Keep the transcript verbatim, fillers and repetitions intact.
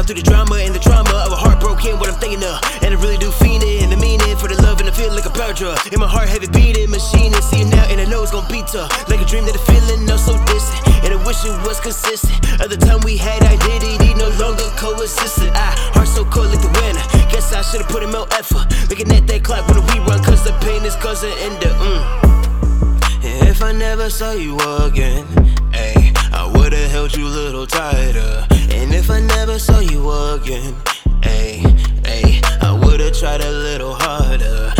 through the drama and the trauma of a heartbroken, what I'm thinking of. And I really do fiend it, and I mean it, for the love and I feel like a power drug. In my heart, heavy beating, machine, and see it now, and I know it's gonna be tough. Like a dream that I'm feeling, no so distant, and I wish it was consistent. At the time we had identity, no longer coexistent. I, heart so cold like the winter, guess I should've put in more effort. Looking at that clock when we run, cause the pain is causing end up, mm. If I never saw you again, ayy, I would've held you a little tighter. And if I never saw you again, ayy, ayy, I would've tried a little harder.